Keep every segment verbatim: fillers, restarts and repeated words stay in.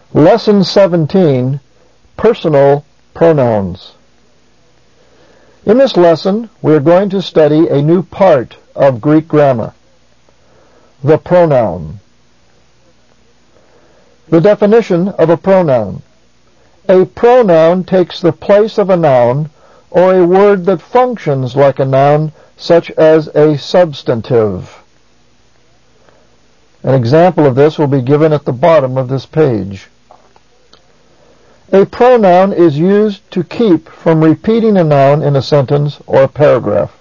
Lesson seventeen, Personal Pronouns. In this lesson, we are going to study a new part of Greek grammar, the pronoun. The definition of a pronoun. A pronoun takes the place of a noun or a word that functions like a noun, such as a substantive. An example of this will be given at the bottom of this page. A pronoun is used to keep from repeating a noun in a sentence or a paragraph.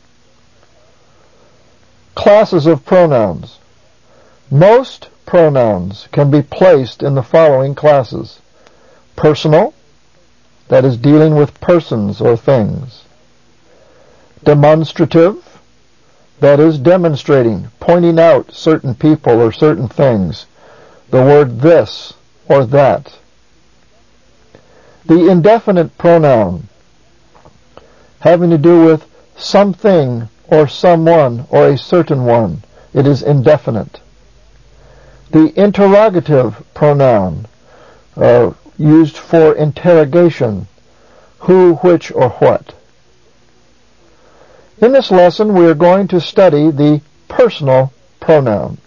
Classes of pronouns. Most pronouns can be placed in the following classes. Personal, that is dealing with persons or things. Demonstrative, that is demonstrating, pointing out certain people or certain things. The word this or that. The indefinite pronoun, having to do with something or someone or a certain one. It is indefinite. The interrogative pronoun, uh, used for interrogation, who, which, or what. In this lesson, we are going to study the personal pronoun.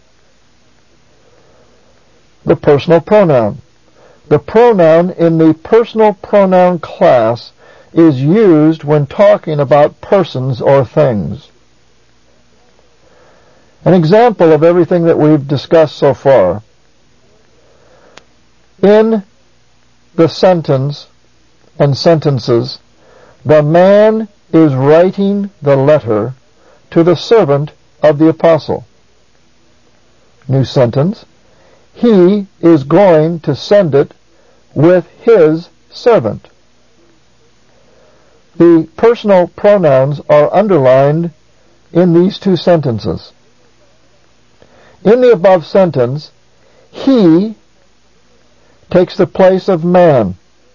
The personal pronoun. The pronoun in the personal pronoun class is used when talking about persons or things. An example of everything that we've discussed so far. In the sentence and sentences, the man is writing the letter to the servant of the apostle. New sentence. He is going to send it with his servant. The personal pronouns are underlined in these two sentences. In the above sentence, he takes the place of man.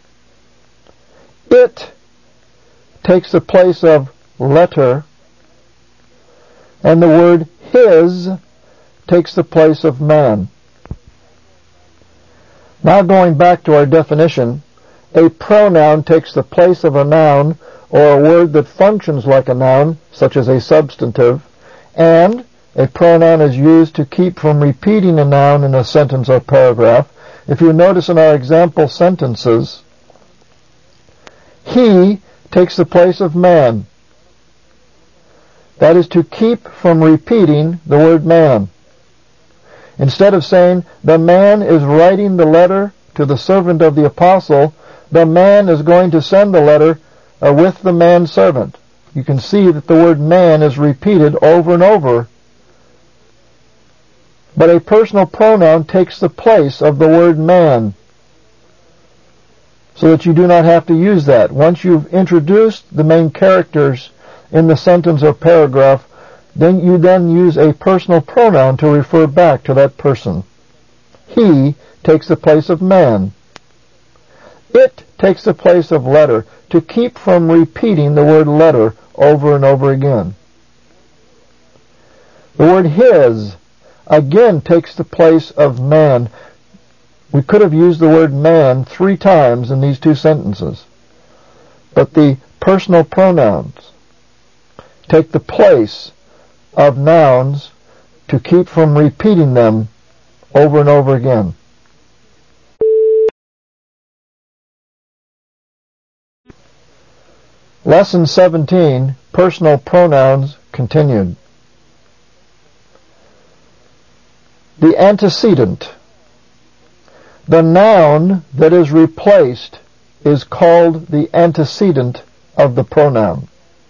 It takes the place of letter. And the word his takes the place of man. Now going back to our definition, a pronoun takes the place of a noun or a word that functions like a noun, such as a substantive, and a pronoun is used to keep from repeating a noun in a sentence or paragraph. If you notice in our example sentences, he takes the place of man. That is to keep from repeating the word man. Instead of saying, the man is writing the letter to the servant of the apostle, the man is going to send the letter uh, with the manservant. You can see that the word man is repeated over and over. But a personal pronoun takes the place of the word man, so that you do not have to use that. Once you've introduced the main characters in the sentence or paragraph, then you then use a personal pronoun to refer back to that person. He takes the place of man. It takes the place of letter, to keep from repeating the word letter over and over again. The word his again takes the place of man. We could have used the word man three times in these two sentences. But the personal pronouns take the place of nouns to keep from repeating them over and over again. Lesson seventeen, Personal Pronouns, continued. The antecedent. The noun that is replaced is called the antecedent of the pronoun.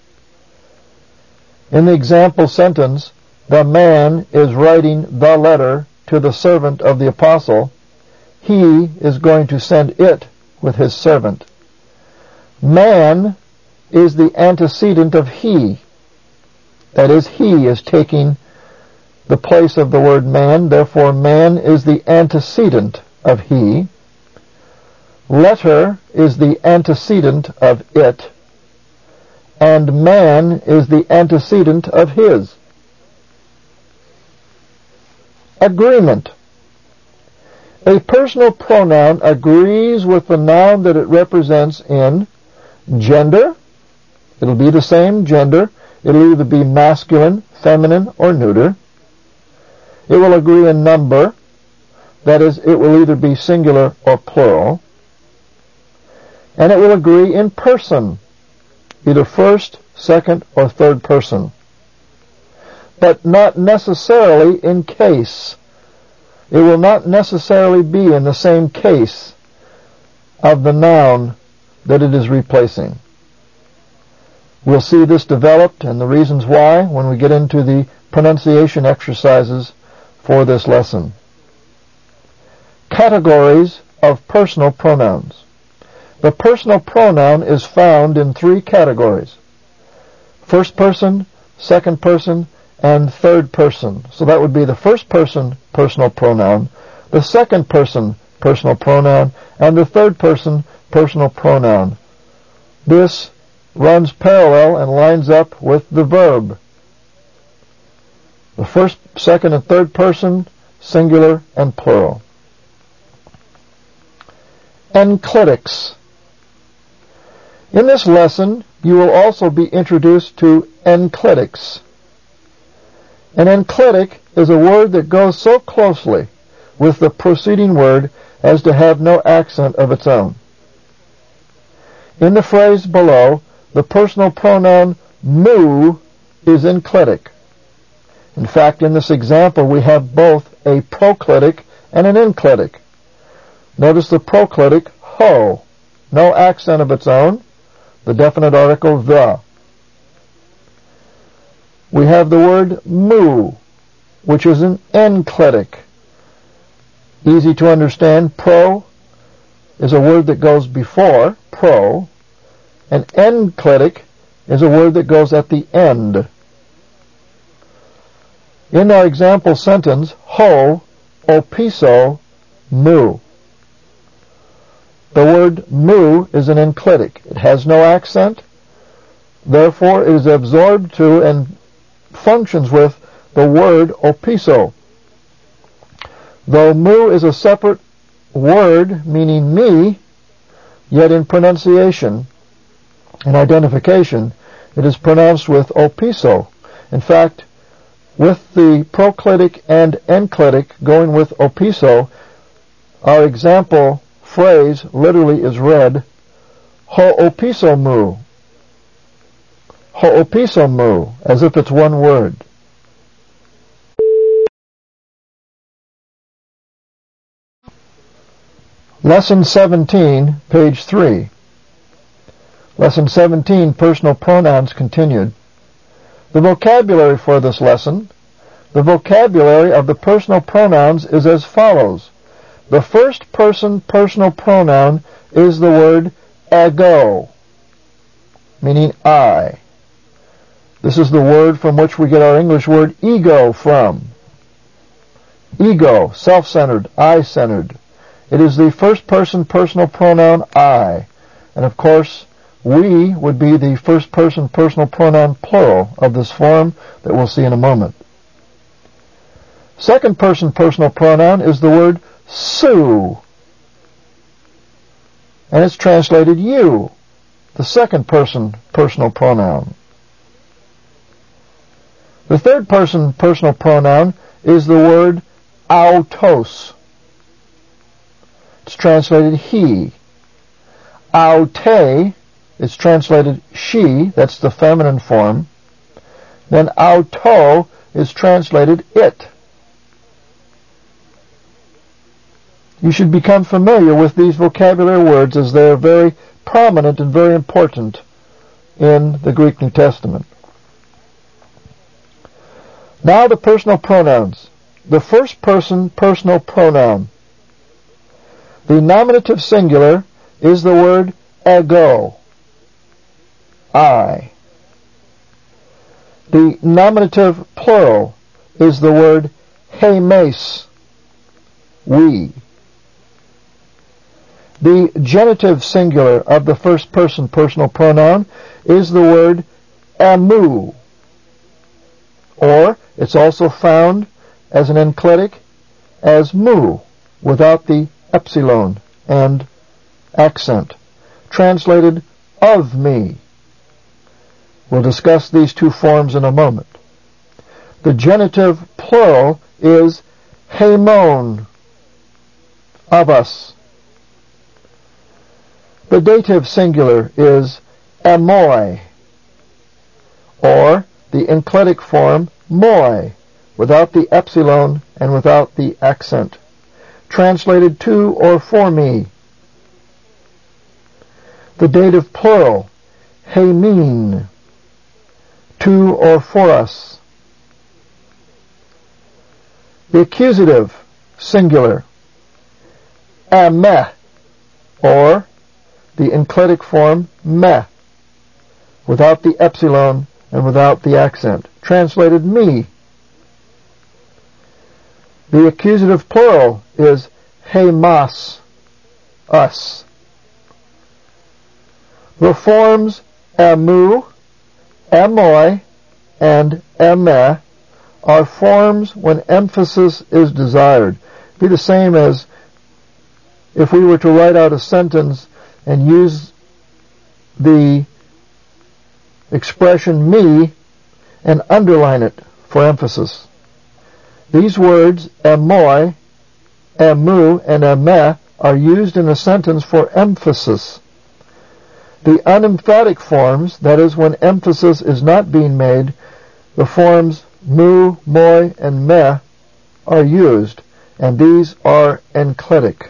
In the example sentence, the man is writing the letter to the servant of the apostle. He is going to send it with his servant. Man is the antecedent of he. That is, he is taking the place of the word man. Therefore, man is the antecedent of he. Letter is the antecedent of it. And man is the antecedent of his. Agreement. A personal pronoun agrees with the noun that it represents in gender. It'll be the same gender. It'll either be masculine, feminine, or neuter. It will agree in number. That is, it will either be singular or plural. And it will agree in person, either first, second, or third person. But not necessarily in case. It will not necessarily be in the same case of the noun that it is replacing. We'll see this developed and the reasons why when we get into the pronunciation exercises for this lesson. Categories of personal pronouns. The personal pronoun is found in three categories: first person, second person, and third person. So that would be the first person personal pronoun, the second person personal pronoun, and the third person personal pronoun. This runs parallel and lines up with the verb. The first, second, and third person, singular and plural. Enclitics. In this lesson, you will also be introduced to enclitics. An enclitic is a word that goes so closely with the preceding word as to have no accent of its own. In the phrase below, the personal pronoun mu is enclitic. In fact, in this example, we have both a proclitic and an enclitic. Notice the proclitic, ho, no accent of its own, the definite article the. We have the word mu, which is an enclitic. Easy to understand. Pro is a word that goes before, pro, and enclitic is a word that goes at the end. In our example sentence, ho opiso mu. The word mu is an enclitic. It has no accent. Therefore, it is absorbed to and functions with the word opiso. Though mu is a separate word meaning me, yet in pronunciation and identification, it is pronounced with opiso. In fact, with the proclitic and enclitic going with opiso, our example phrase literally is read, ho opiso mu. Ho opiso mu, as if it's one word. Lesson seventeen, page three. Lesson seventeen, personal pronouns continued. The vocabulary for this lesson. The vocabulary of the personal pronouns is as follows. The first person personal pronoun is the word ego, meaning I. This is the word from which we get our English word ego from. Ego, self-centered, I-centered. It is the first person personal pronoun I. And of course, we would be the first person personal pronoun plural of this form that we'll see in a moment. Second person personal pronoun is the word su. And it's translated you, the second person personal pronoun. The third person personal pronoun is the word autos. It's translated he. Aute is translated she, that's the feminine form. Then auto is translated it. You should become familiar with these vocabulary words as they are very prominent and very important in the Greek New Testament. Now the personal pronouns. The first person personal pronoun. The nominative singular is the word ego, I. The nominative plural is the word hemes, we. The genitive singular of the first person personal pronoun is the word amu, or it's also found as an enclitic as mu, without the epsilon and accent. Translated, of me. We'll discuss these two forms in a moment. The genitive plural is haimon, of us. The dative singular is amoi, or the enclitic form moi, without the epsilon and without the accent. Translated, to or for me. The dative plural, heimin, to or for us. The accusative singular, ameh, or the enclitic form meh, without the epsilon and without the accent. Translated, me. The accusative plural is heimas, us. The forms amu, amoi, and ameh are forms when emphasis is desired. Be the same as if we were to write out a sentence and use the expression me and underline it for emphasis. These words, amoi, amu, and ameh, are used in a sentence for emphasis. The unemphatic forms, that is, when emphasis is not being made, the forms mu, moi, and meh are used, and these are enclitic.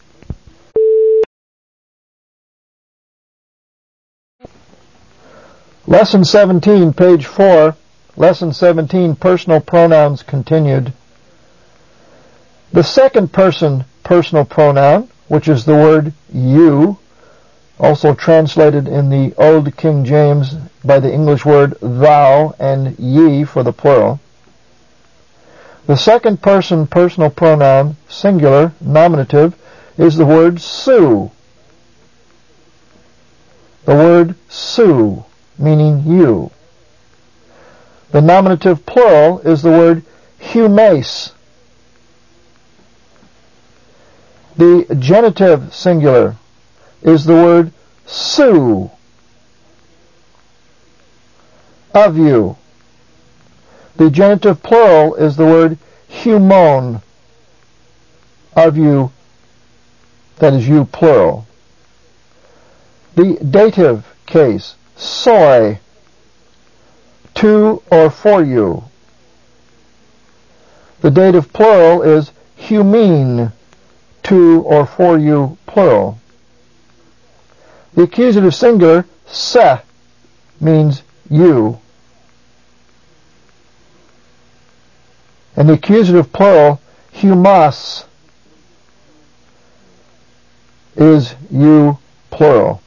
Lesson seventeen, page four. Lesson seventeen, personal pronouns continued. The second person personal pronoun, which is the word you, also translated in the Old King James by the English word thou and ye for the plural. The second person personal pronoun, singular, nominative, is the word su. The word su, meaning you. The nominative plural is the word humes. The genitive singular is the word su, of you. The genitive plural is the word humon, of you, that is you plural. The dative case, soy, to or for you. The dative plural is humin, to or for you plural. The accusative singular, se, means you. And the accusative plural, humas, is you plural.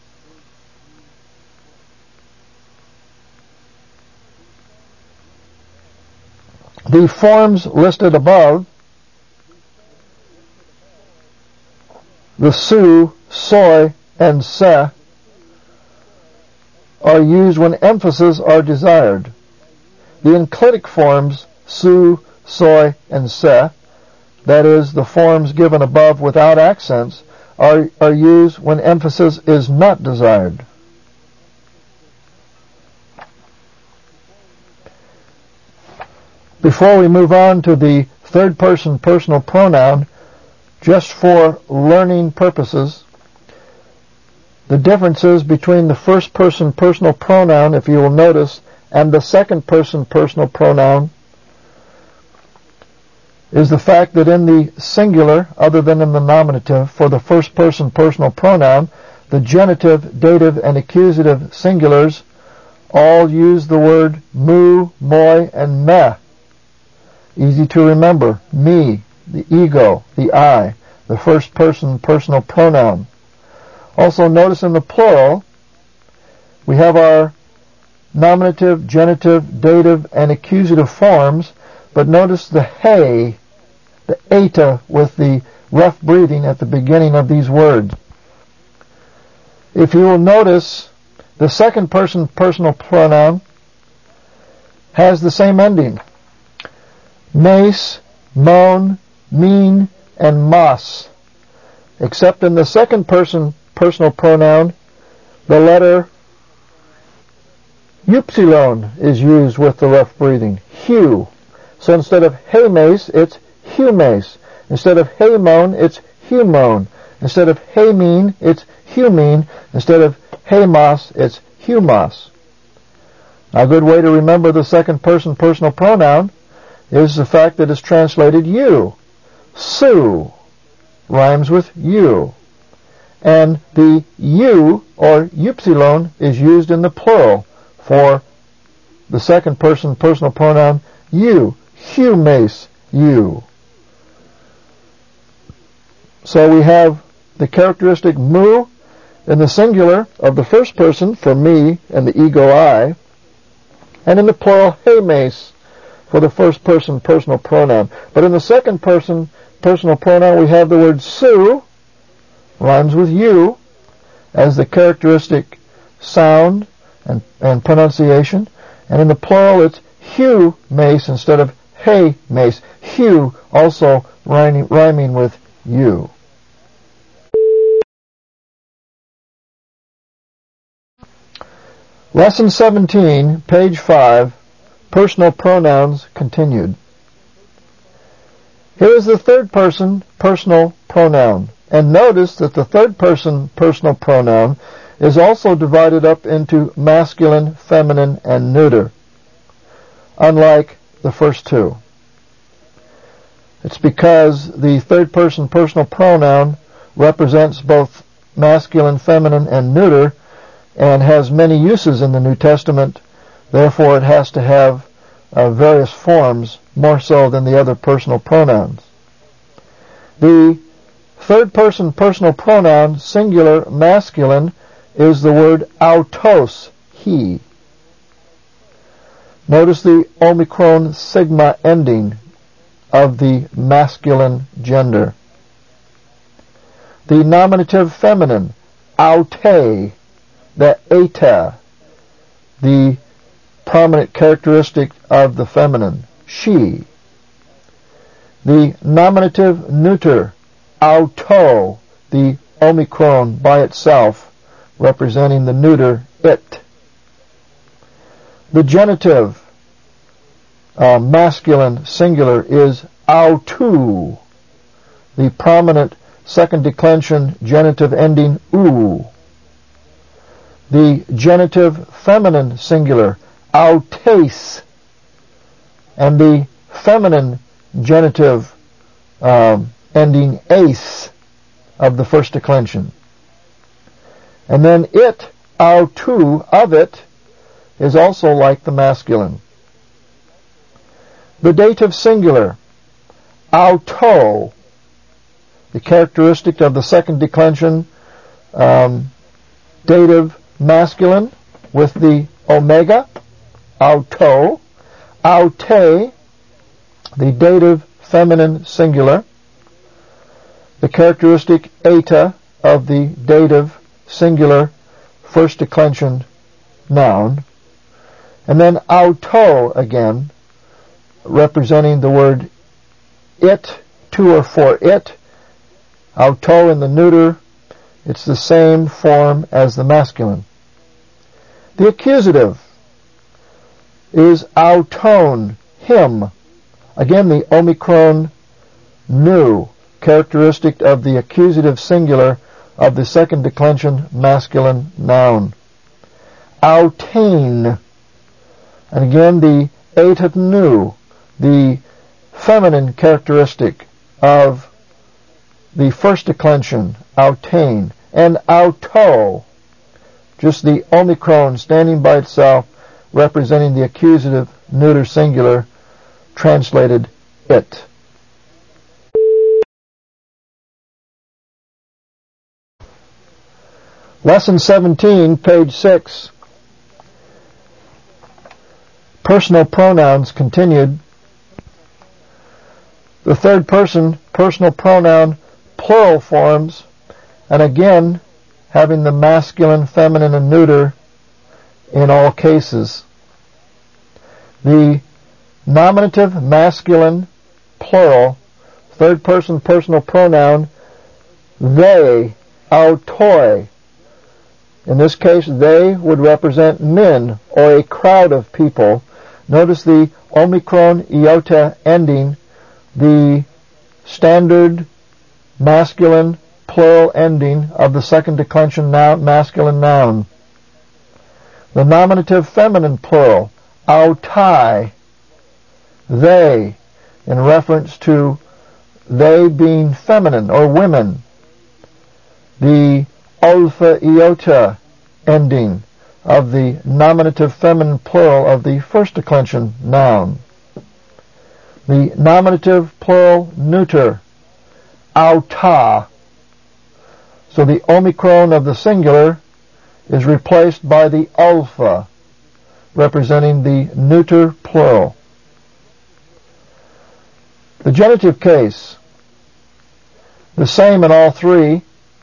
The forms listed above, the su, soy, and se, are used when emphasis are desired. The enclitic forms, su, soy, and se, that is, the forms given above without accents, are, are used when emphasis is not desired. Before we move on to the third person personal pronoun, just for learning purposes, the differences between the first person personal pronoun, if you will notice, and the second person personal pronoun is the fact that in the singular, other than in the nominative, for the first person personal pronoun, the genitive, dative, and accusative singulars all use the word mu, moi, and meh. Easy to remember. Me, the ego, the I, the first person personal pronoun. Also notice in the plural, we have our nominative, genitive, dative, and accusative forms, but notice the hey, the eta with the rough breathing at the beginning of these words. If you will notice, the second person personal pronoun has the same ending. Mes, mon, min, and mas. Except in the second person personal pronoun, the letter upsilon is used with the rough breathing, hu. So instead of hemes, it's humes. Instead of hemon, it's humone. Instead of hemin, it's humine. Instead of hemas, it's humas. A good way to remember the second person personal pronoun is the fact that it's translated you. Su rhymes with you. And the you, or upsilon, is used in the plural for the second person personal pronoun you. Humes, you. So we have the characteristic mu in the singular of the first person for me and the ego I, and in the plural hemes for the first person personal pronoun. But in the second person personal pronoun we have the word su, rhymes with you, as the characteristic sound and, and pronunciation, and in the plural it's humes instead of hemes. Hu also rhyming, rhyming with you. Lesson seventeen, page five, personal pronouns continued. Here is the third person personal pronoun. And notice that the third person personal pronoun is also divided up into masculine, feminine, and neuter, unlike the first two. It's because the third person personal pronoun represents both masculine, feminine, and neuter, and has many uses in the New Testament. Therefore, it has to have uh, various forms, more so than the other personal pronouns. The third person personal pronoun, singular, masculine, is the word autos, he. Notice the omicron sigma ending of the masculine gender. The nominative feminine, aute, the eta, the prominent characteristic of the feminine, she. The nominative neuter, auto, the omicron by itself, representing the neuter, it. The genitive, uh, masculine singular, is autu, the prominent second declension genitive ending, u. The genitive feminine singular, autes, and the feminine genitive um, ending ace of the first declension. And then it, autu, of it, is also like the masculine. The dative singular, auto, the characteristic of the second declension um, dative masculine with the omega, auto, aute, the dative feminine singular, the characteristic eta of the dative singular first declension noun, and then auto again, representing the word it, to or for it. Auto in the neuter, it's the same form as the masculine. The accusative is auton, him. Again, the omicron nu, characteristic of the accusative singular of the second declension masculine noun. Autain, and again the etat nu, the feminine characteristic of the first declension, autain, and auto, just the omicron standing by itself, representing the accusative neuter singular, translated it. Lesson seventeen, page six. Personal pronouns continued. The third person personal pronoun, plural forms, and again having the masculine, feminine, and neuter in all cases. The nominative masculine plural third person personal pronoun, they, autoi. In this case, they would represent men or a crowd of people. Notice the omicron iota ending, the standard masculine plural ending of the second declension noun, masculine noun. The nominative feminine plural, autai, they, in reference to they being feminine or women. The alpha iota ending of the nominative feminine plural of the first declension noun. The nominative plural neuter, auta. So the omicron of the singular is replaced by the alpha, representing the neuter plural. The genitive case, the same in all three,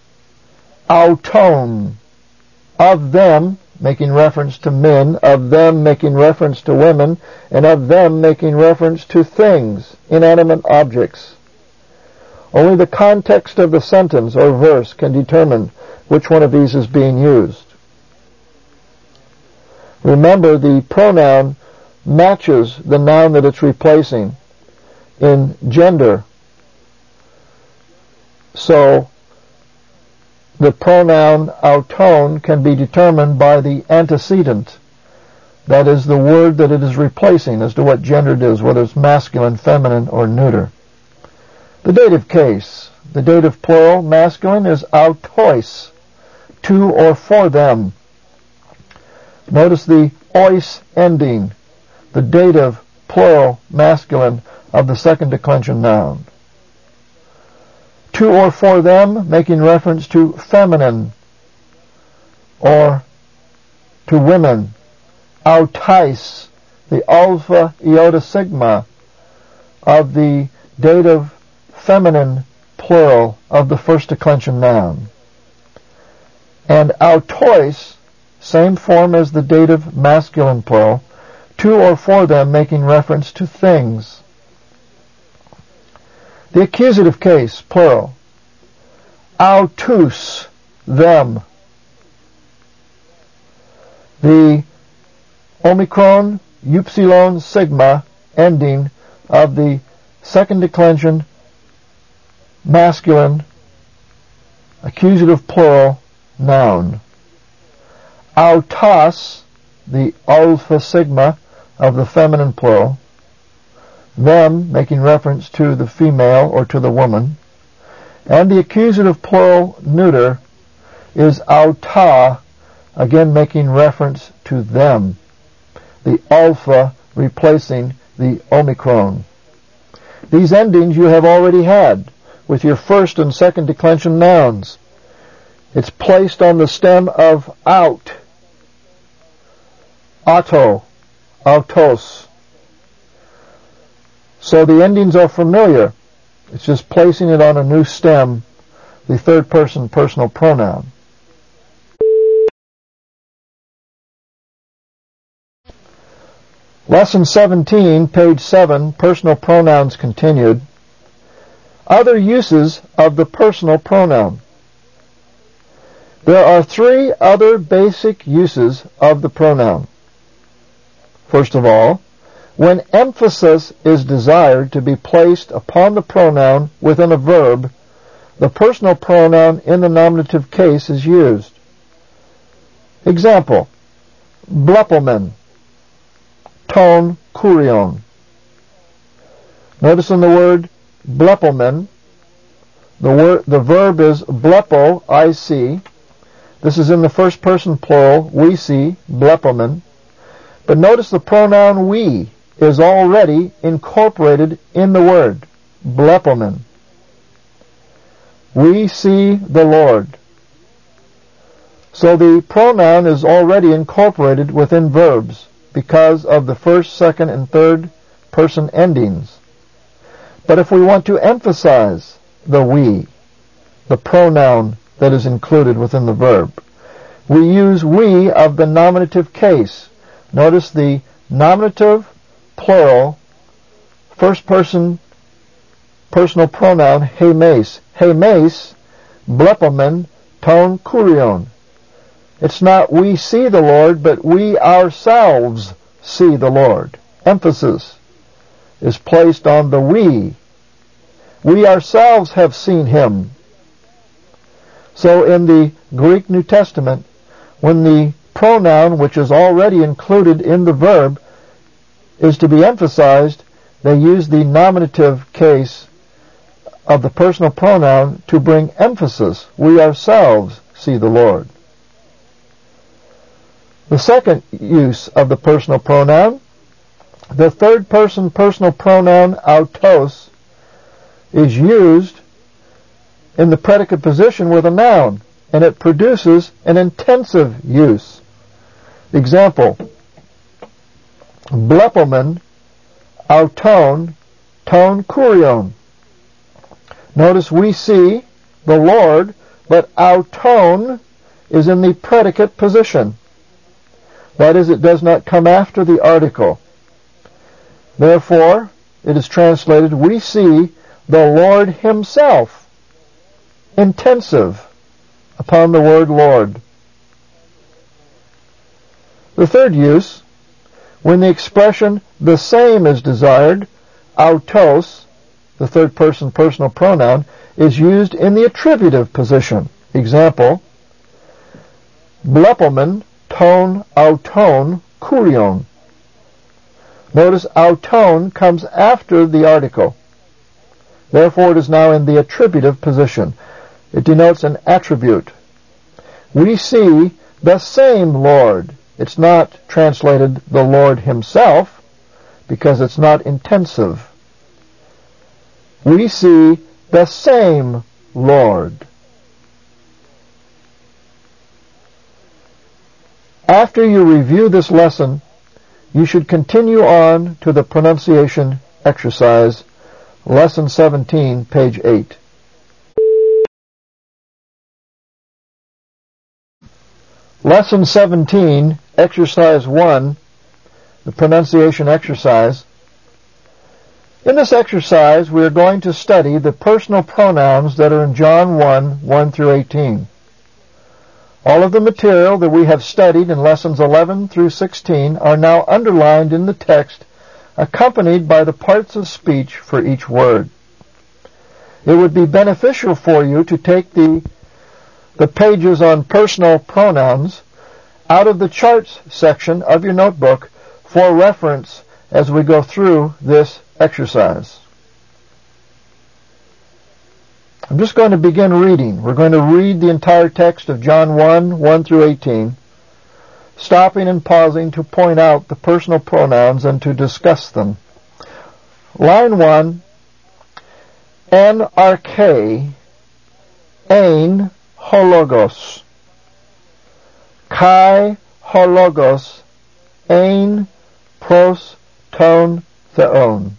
auton, of them, making reference to men, of them making reference to women, and of them making reference to things, inanimate objects. Only the context of the sentence or verse can determine which one of these is being used. Remember, the pronoun matches the noun that it's replacing in gender. So the pronoun auton can be determined by the antecedent, that is the word that it is replacing, as to what gender it is, whether it's masculine, feminine, or neuter. The dative case, the dative plural masculine is autois, to or for them. Notice the ois ending, the dative plural masculine of the second declension noun. To or for them, making reference to feminine or to women. Autais, the alpha iota sigma of the dative feminine plural of the first declension noun. And autois, same form as the dative masculine plural, to or for them, making reference to things. The accusative case, plural, autus, them. The omicron, upsilon, sigma ending of the second declension masculine accusative plural noun. Autas, the alpha sigma of the feminine plural, them making reference to the female or to the woman, and the accusative plural neuter is auta, again making reference to them, the alpha replacing the omicron. These endings you have already had with your first and second declension nouns. It's placed on the stem of out, auto, autos. So the endings are familiar. It's just placing it on a new stem, the third person personal pronoun. Lesson seventeen, page seven, personal pronouns continued. Other uses of the personal pronoun. There are three other basic uses of the pronoun. First of all, when emphasis is desired to be placed upon the pronoun within a verb, the personal pronoun in the nominative case is used. Example, blepelman, ton kurion. Notice in the word blepelman, the word, the verb is blepo, I see. This is in the first person plural, we see, blepelman. But notice the pronoun we is already incorporated in the word, blepelman. We see the Lord. So the pronoun is already incorporated within verbs because of the first, second, and third person endings. But if we want to emphasize the we, the pronoun that is included within the verb, we use we of the nominative case. Notice the nominative, plural, first person personal pronoun hemes. Hemes, blepomen, ton kurion. It's not we see the Lord, but we ourselves see the Lord. Emphasis is placed on the we. We ourselves have seen Him. So in the Greek New Testament, when the pronoun, which is already included in the verb, is to be emphasized, they use the nominative case of the personal pronoun to bring emphasis. We ourselves see the Lord. The second use of the personal pronoun, the third person personal pronoun autos, is used in the predicate position with a noun, and it produces an intensive use. Example, blepomen, auton, ton kurion. Notice we see the Lord, but auton is in the predicate position. That is, it does not come after the article. Therefore, it is translated, we see the Lord Himself. Intensive upon the word Lord. The third use, when the expression the same is desired, autos, the third person personal pronoun, is used in the attributive position. Example, blepomen, ton, auton, kurion. Notice auton comes after the article. Therefore, it is now in the attributive position. It denotes an attribute. We see the same Lord. It's not translated the Lord Himself, because it's not intensive. We see the same Lord. After you review this lesson, you should continue on to the pronunciation exercise, Lesson seventeen, page eight. Lesson seventeen, Exercise one, the pronunciation exercise. In this exercise, we are going to study the personal pronouns that are in John one, one through eighteen. All of the material that we have studied in lessons eleven through sixteen are now underlined in the text, accompanied by the parts of speech for each word. It would be beneficial for you to take the, the pages on personal pronouns out of the charts section of your notebook for reference as we go through this exercise. I'm just going to begin reading. We're going to read the entire text of John one, one through eighteen, stopping and pausing to point out the personal pronouns and to discuss them. Line one, en arche, ein hologos, kai hologos, ein pros ton theon,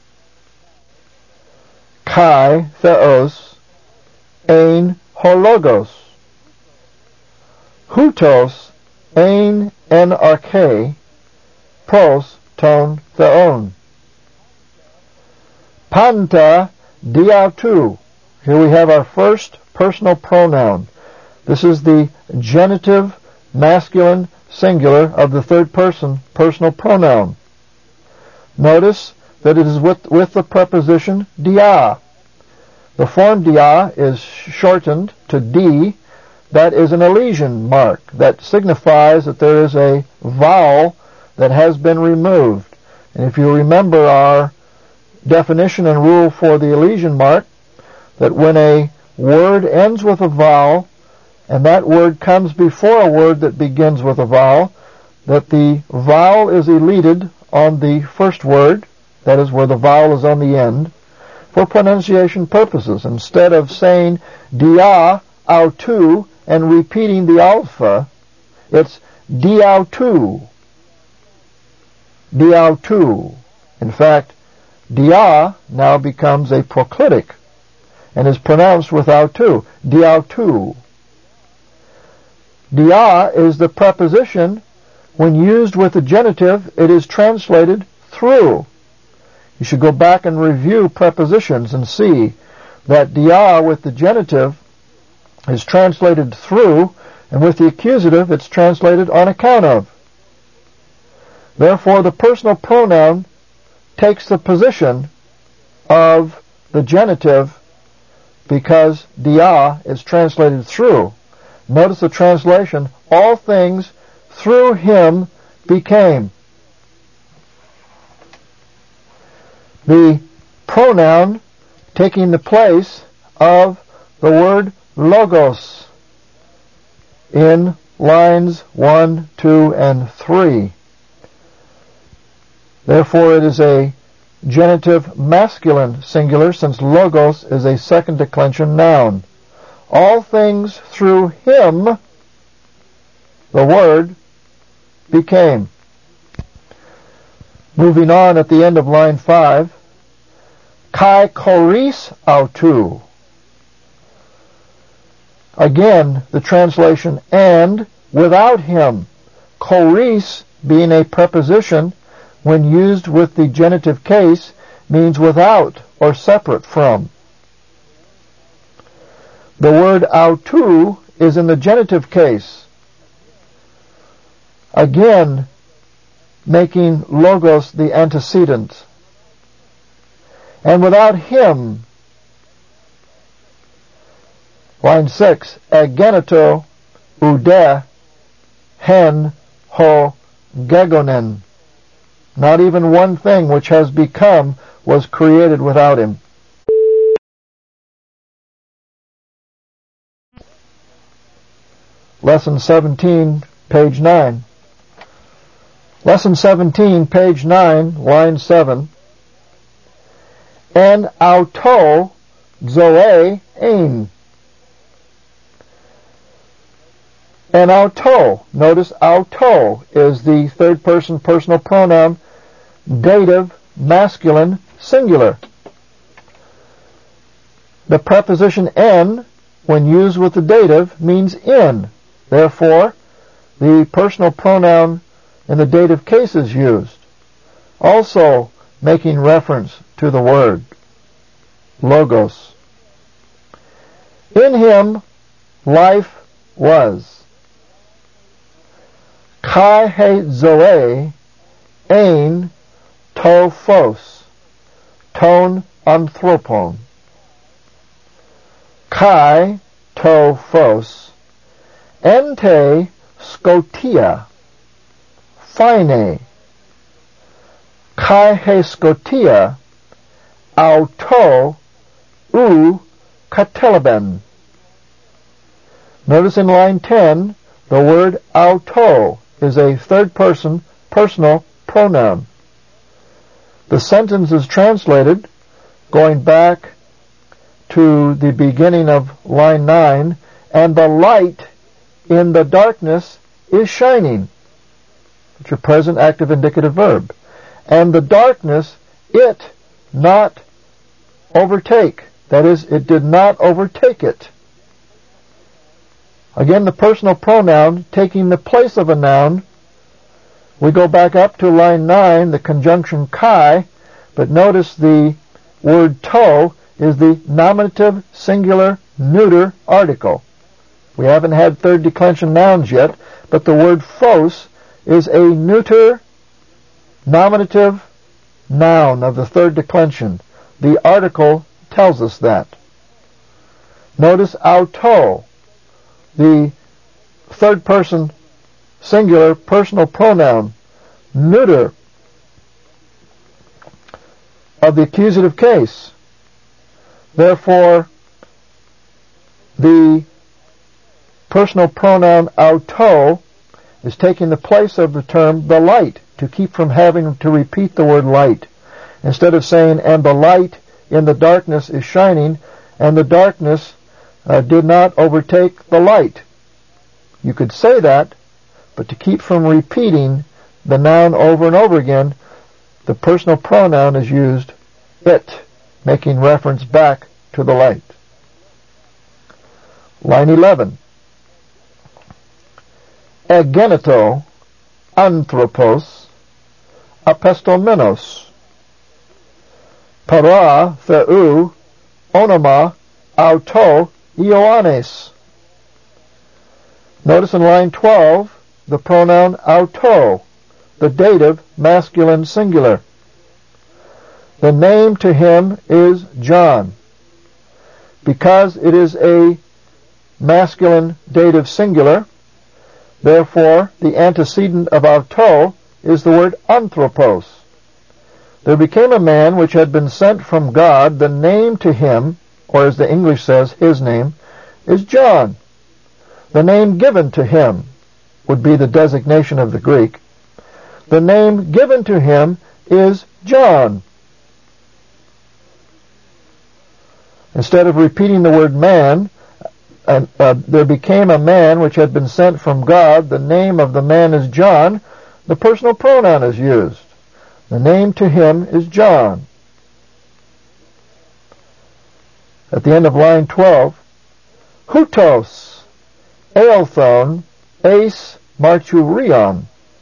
kai theos, ein hologos, hutos, ein en arche, pros ton theon. Panta diautu. Here we have our first personal pronoun. This is the genitive masculine singular of the third person personal pronoun. Notice that it is with, with the preposition dia. The form dia is shortened to di. That is an elision mark that signifies that there is a vowel that has been removed. And if you remember our definition and rule for the elision mark, that when a word ends with a vowel and that word comes before a word that begins with a vowel, that the vowel is elided on the first word, that is where the vowel is on the end, for pronunciation purposes. Instead of saying dia, autu, and repeating the alpha, it's diautu, diautu. In fact, dia now becomes a proclitic and is pronounced without tu, diautu. Dia is the preposition. When used with the genitive, it is translated through. You should go back and review prepositions and see that dia with the genitive is translated through, and with the accusative it's translated on account of. Therefore, the personal pronoun takes the position of the genitive because dia is translated through. Notice the translation, all things through him became. The pronoun taking the place of the word logos in lines one, two, and three. Therefore, it is a genitive masculine singular, since logos is a second declension noun. All things through him, the word, became. Moving on at the end of line five, kai choris autou. Again, the translation, and without him. Choris, being a preposition, when used with the genitive case, means without or separate from. The word autou is in the genitive case, again making logos the antecedent. And without him, line six, ageneto ude hen ho gegonen. Not even one thing which has become was created without him. Lesson seventeen, page nine. Lesson seventeen, page nine, line seven. En auto zoe ein. En auto. Notice auto is the third person personal pronoun, dative, masculine, singular. The preposition en, when used with the dative, means in. Therefore, the personal pronoun in the dative case is used, also making reference to the word, logos. In him, life was. Kai he zoe ein to phos, ton anthropon. Kai to phos, ente scotia, fine. Kai he scotia, auto u katelaben. Notice in line ten, the word auto is a third person personal pronoun. The sentence is translated, going back to the beginning of line nine, and the light in the darkness is shining. It's your present active indicative verb. And the darkness, it not overtake. That is, it did not overtake it. Again, the personal pronoun taking the place of a noun. We go back up to line nine, the conjunction kai, but notice the word to is the nominative singular neuter article. We haven't had third declension nouns yet, but the word phos is a neuter nominative noun of the third declension. The article tells us that. Notice auto, the third person singular personal pronoun, neuter of the accusative case. Therefore, the personal pronoun auto is taking the place of the term the light, to keep from having to repeat the word light. Instead of saying, and the light in the darkness is shining, and the darkness uh, did not overtake the light. You could say that, but to keep from repeating the noun over and over again, the personal pronoun is used, it, making reference back to the light. Line eleven. Egeneto anthropos apestomenos para theou onoma auto Ioannes. Notice in line twelve the pronoun auto, the dative masculine singular. The name to him is John. Because it is a masculine dative singular, therefore the antecedent of auto is the word anthropos. There became a man which had been sent from God. The name to him, or as the English says, his name, is John. The name given to him would be the designation of the Greek. The name given to him is John. Instead of repeating the word man, uh, uh, there became a man which had been sent from God. The name of the man is John. The personal pronoun is used. The name to him is John. At the end of line twelve, hutos, eilthon, eis marturion,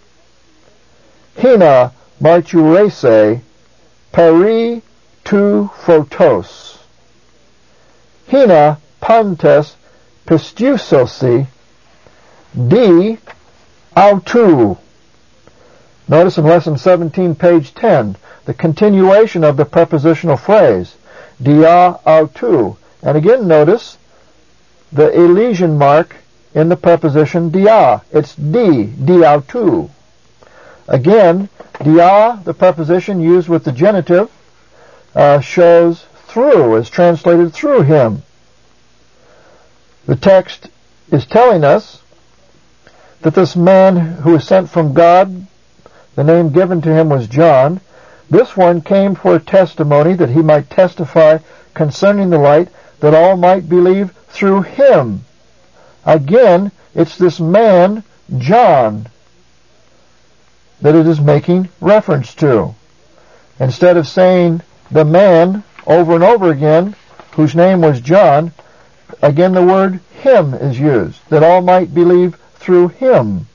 hina marturese, peri tu photos, hina pantes pistiusosi, di autou. Notice in lesson seventeen, page ten, the continuation of the prepositional phrase, dia autou. And again notice the elision mark in the preposition dia. It's di, di autou. Again, dia, the preposition used with the genitive, uh, shows through, is translated through him. The text is telling us that this man who was sent from God, the name given to him was John. This one came for a testimony that he might testify concerning the light, that all might believe through him. Again, it's this man, John, that it is making reference to. Instead of saying the man over and over again, whose name was John, again the word him is used, that all might believe through him.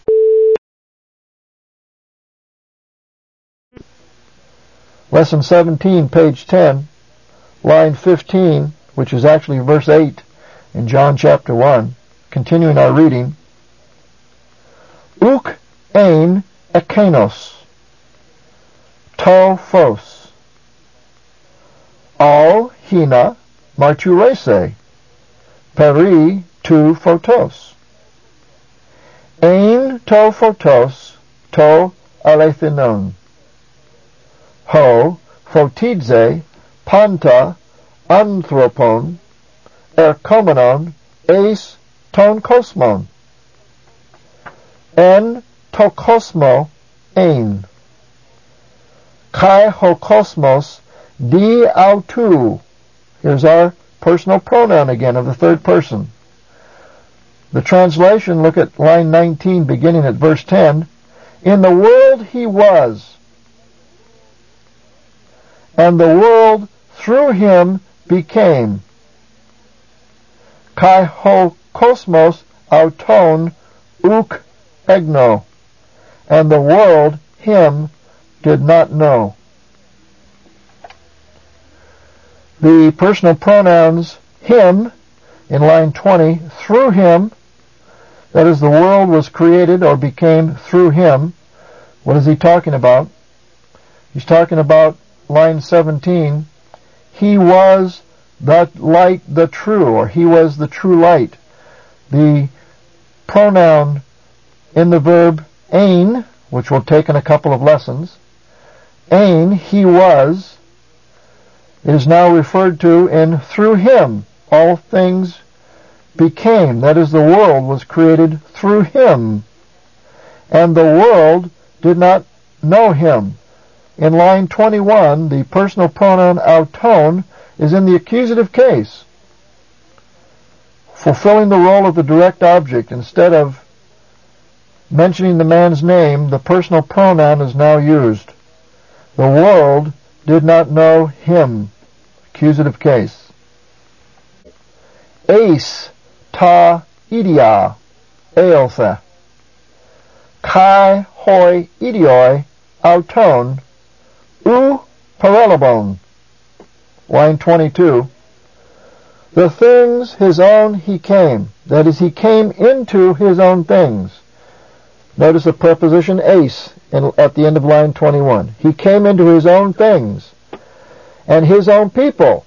Lesson seventeen, page ten, line fifteen, which is actually verse eight in John chapter one, continuing our reading. Uk ein ekenos, to phos, al hina marturese, peri tu photos. Ein to photos, to alethinon. Ho, photidze, panta, anthropon, erkomenon, eis ton kosmon. En to kosmo ein. Kai ho kosmos di autou. Here's our personal pronoun again of the third person. The translation, look at line nineteen beginning at verse ten. In the world he was, and the world through him became. Kai ho kosmos auton uk egno, and the world him did not know. The personal pronouns him in line twenty, through him, that is, the world was created or became through him. What is he talking about? He's talking about line seventeen, he was the light, the true, or he was the true light. The pronoun in the verb ein, which we'll take in a couple of lessons, ein, he was, is now referred to in through him. All things became, that is, the world was created through him, and the world did not know him. In line twenty-one, the personal pronoun auton is in the accusative case, fulfilling the role of the direct object. Instead of mentioning the man's name, the personal pronoun is now used. The world did not know him. Accusative case. Eis ta idia eilthe. Kai hoi idioi auton u paralabon. Line twenty-two. The things his own he came. That is, he came into his own things. Notice the preposition ace in, at the end of line twenty-one. He came into his own things. And his own people.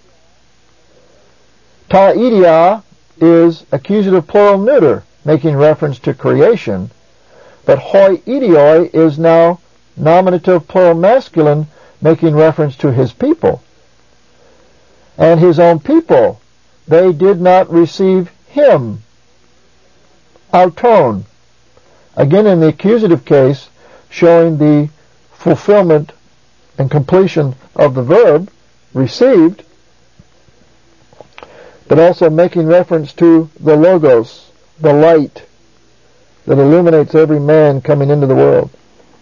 Ta idia is accusative plural neuter, making reference to creation. But hoi idioi is now nominative plural masculine, making reference to his people. And his own people, they did not receive him. Auton. Again in the accusative case, showing the fulfillment and completion of the verb, received, but also making reference to the Logos, the light that illuminates every man coming into the world.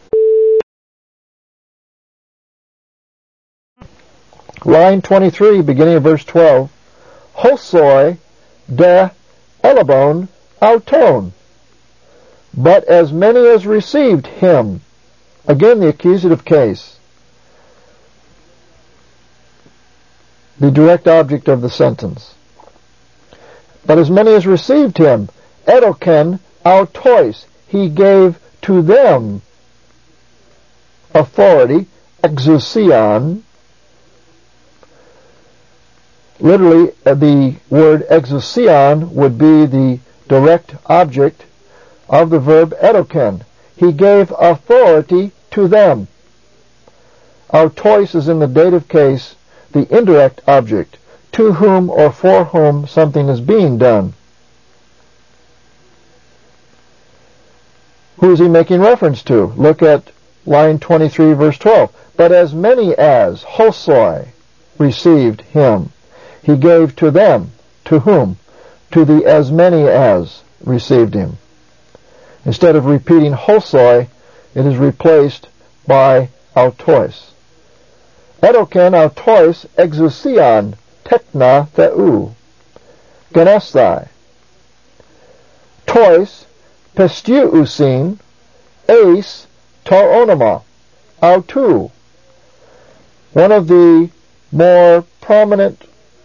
Line twenty-three, beginning of verse twelve. Hosoi de elabon auton. But as many as received him. Again, the accusative case. The direct object of the sentence. But as many as received him, edoken autois, he gave to them authority, exousion. Literally, uh, the word exousion would be the direct object of the verb edoken. He gave authority to them. Autois is in the dative case the indirect object, to whom or for whom something is being done. Who is he making reference to? Look at line twenty-three, verse twelve. But as many as, hosoi, received him, he gave to them. To whom? To the as many as received him. Instead of repeating hosoi, it is replaced by autois. Edoken autois exousion tekna theou. Genesthai. Tois pestiousin ace tar onoma. Autou. One of the more prominent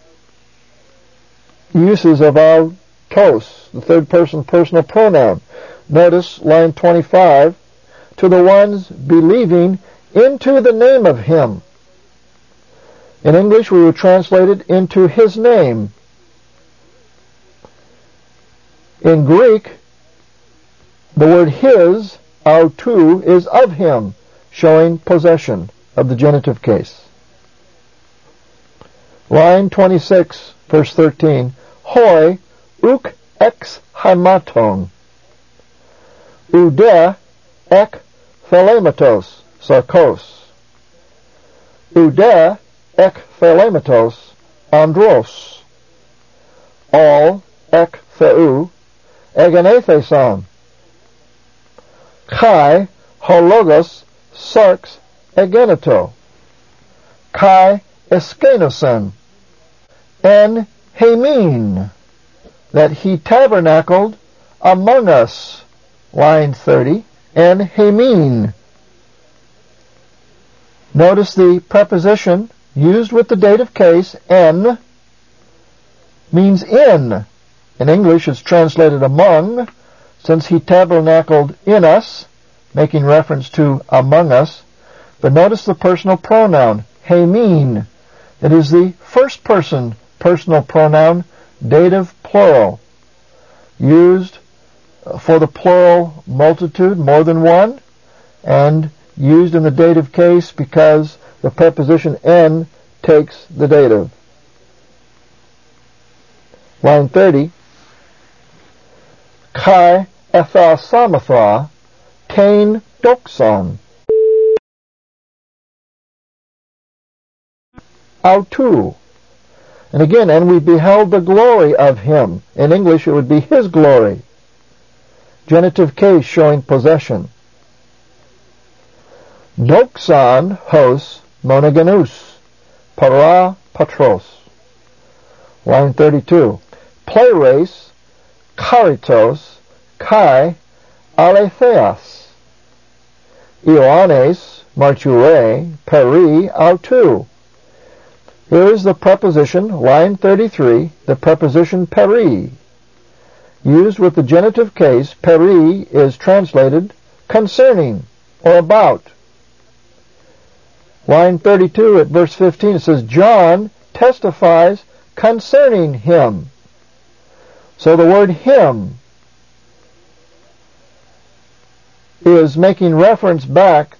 uses of autos, the third person personal pronoun. Notice line twenty-five. To the ones believing into the name of him. In English, we would translate it into his name. In Greek, the word his, autou, is of him, showing possession of the genitive case. Line twenty-six, verse thirteen. Hoi uk ex haimaton. Ude ek thelematos, sarkos. Ude ek thelematos, andros. All ek theou, egenetheson. Kai hologos sarx egeneto. Kai eskenosen. En hemin, that he tabernacled among us. Line thirty. En hemin. Notice the preposition used with the dative case, en, means in. In English, it's translated among, since he tabernacled in us, making reference to among us. But notice the personal pronoun, hemin. It is the first person personal pronoun, dative plural, used for the plural multitude, more than one, and used in the dative case because the preposition en takes the dative. Line thirty. Kai etha samatha tain doxon. Autou. And again, and we beheld the glory of him. In English, it would be his glory. Genitive case showing possession. Doxon hos monogenous. Para patros. Line thirty-two. Pleres karitos kai aletheas. Ioannes marture peri autou. Here is the preposition, line thirty-three, the preposition peri. Used with the genitive case, peri is translated concerning or about. Line thirty-two at verse fifteen, it says, John testifies concerning him. So the word him is making reference back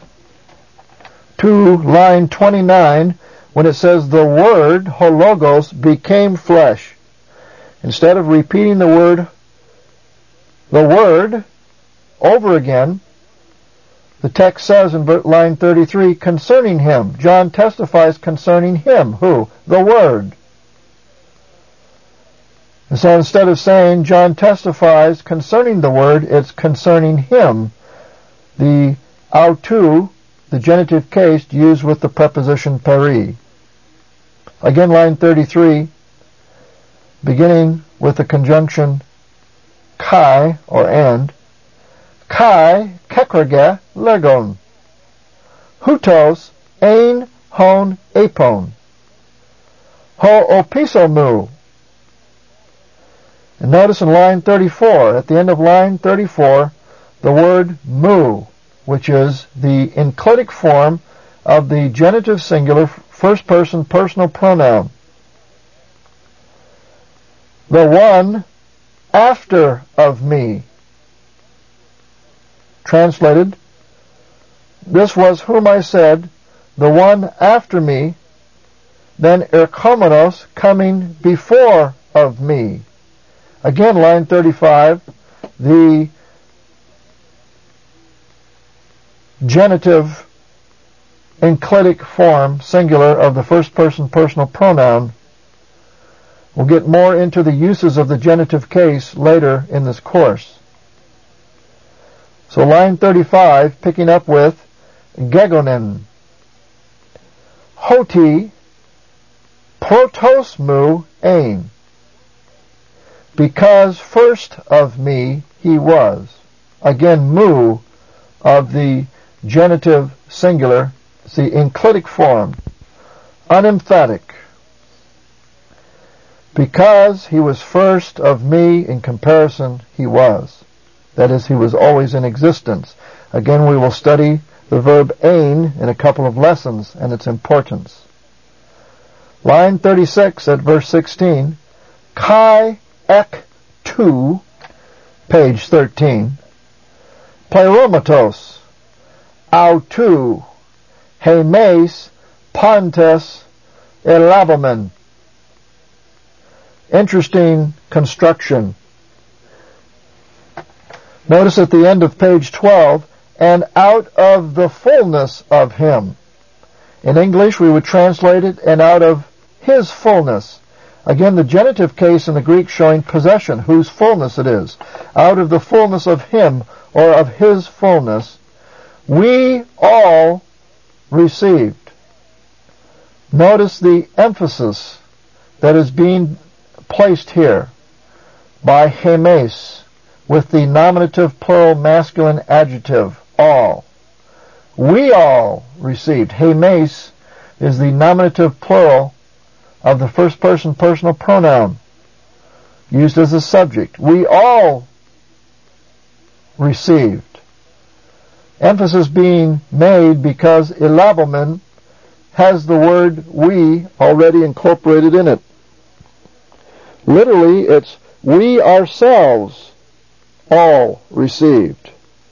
to line twenty-nine when it says the word, hologos, became flesh. Instead of repeating the word, the word over again, the text says in line thirty-three, concerning him. John testifies concerning him. Who? The Word. And so instead of saying John testifies concerning the Word, it's concerning him. The autou, the genitive case, used with the preposition peri. Again, line thirty-three, beginning with the conjunction kai, or and, kai kekrege legon, hutos ein hon epon, ho opisomu. And notice in line thirty-four, at the end of line thirty-four, the word mu, which is the enclitic form of the genitive singular first person personal pronoun. The one after of me. Translated, this was whom I said, the one after me, then erchomenos, coming before of me. Again, line thirty-five, the genitive enclitic form, singular, of the first person personal pronoun. We'll get more into the uses of the genitive case later in this course. So line thirty-five, picking up with gegonen. Hoti protosmu ein. Because first of me he was. Again, mu of the genitive singular, it's the enclitic form, unemphatic. Because he was first of me, in comparison, he was. That is, he was always in existence. Again, we will study the verb ein in a couple of lessons and its importance. Line thirty-six at verse sixteen, kai ek tu, page thirteen, pleiromatos, autou, hemes, pantes, elabomen. Interesting construction. Notice at the end of page twelve, and out of the fullness of him. In English, we would translate it, and out of his fullness. Again, the genitive case in the Greek showing possession, whose fullness it is. Out of the fullness of him, or of his fullness, we all received. Notice the emphasis that is being placed here by hemes with the nominative plural masculine adjective, all. We all received. Hemes is the nominative plural of the first person personal pronoun used as a subject. We all received. Emphasis being made because elabomen has the word we already incorporated in it. Literally, it's we ourselves all received.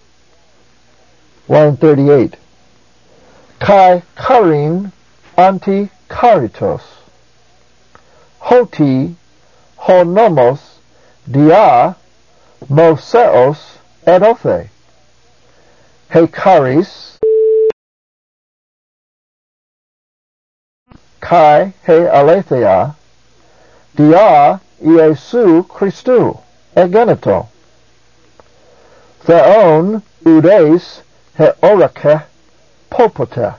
Line thirty-eight. Kai karin anti karitos. Hoti honomos dia moseos edothe. Hekaris kai he aletheia dia Iesu Christou egeneto. Theon udes he orake popote.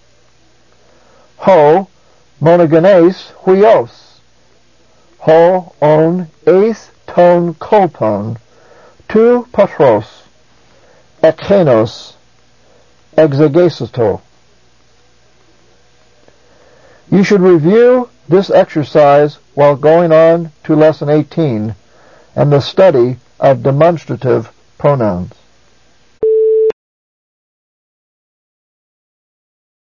Ho monogenes huios. Ho on eis ton kolpon tu patros ekenos exegeseto. You should review this exercise while going on to Lesson eighteen and the study of demonstrative pronouns.